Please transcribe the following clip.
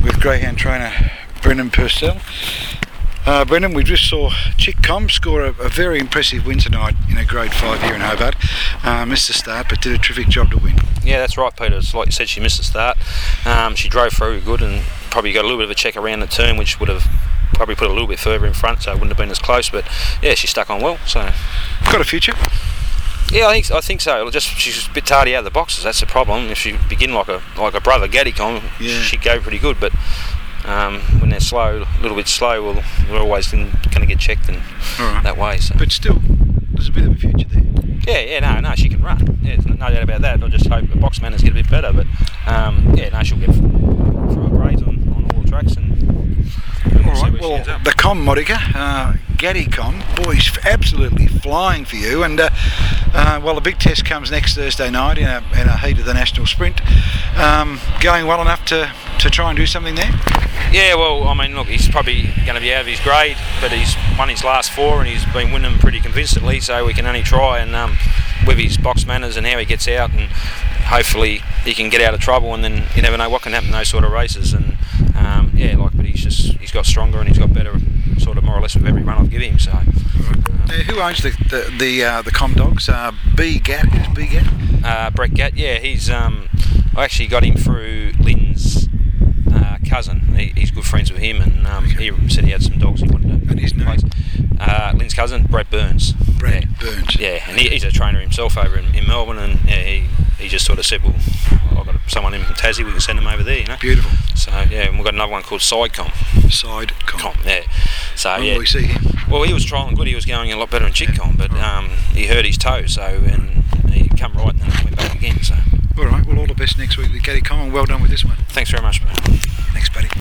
with greyhound trainer Brendan Purcell. Brendan, we just saw Chick Com score a very impressive win tonight in a Grade 5 here in Hobart. Missed the start, but did a terrific job to win. Yeah, that's right, Peter. It's like you said, she missed the start. She drove through good and probably got a little bit of a check around the turn, which would have probably put a little bit further in front, so it wouldn't have been as close. But yeah, she stuck on well. So got a future? Yeah, I think so. She's a bit tardy out of the boxes. That's the problem. If she begin like a brother Gaddicom, she'd go pretty good. But when they're slow, a little bit slow, well, we're always going to get checked and that way. So. But still, there's a bit of a future there. No, she can run. Yeah, there's no doubt about that. I just hope the box manners get a bit better. But she'll get through a grade on all the tracks and we'll see where she ends up. The Com moniker, Gaddicom, boys, absolutely flying for you. And the big test comes next Thursday night in a heat of the national sprint. Going well enough to try and do something there? Yeah, well, I mean, look, he's probably going to be out of his grade, but he's won his last 4 and he's been winning them pretty convincingly, so we can only try and with his box manners and how he gets out, and hopefully he can get out of trouble, and then you never know what can happen in those sort of races. And but he's got stronger and he's got better, sort of more or less with every run I've given him. So. Who owns the Com dogs? B Gat. Who's B Gat? Brett Gatt. Yeah, he's. I actually got him through Lynn's cousin. He's good friends with him, and he said he had some dogs he wanted to. And his name? Lynn's cousin, Brett Burns. Burns. Yeah, and he's a trainer himself over in Melbourne, and he just sort of said, well, I've got someone in Tassie, we can send him over there, you know. Beautiful. So yeah, and we've got another one called Sidecom. Yeah. So when will we see him? Well, he was trialling good. He was going a lot better in Chickcom, but he hurt his toe, and he come right and then went back again. So. All right. Well, all the best next week with Gaddicom, and well done with this one. Thanks very much, mate. Thanks, buddy.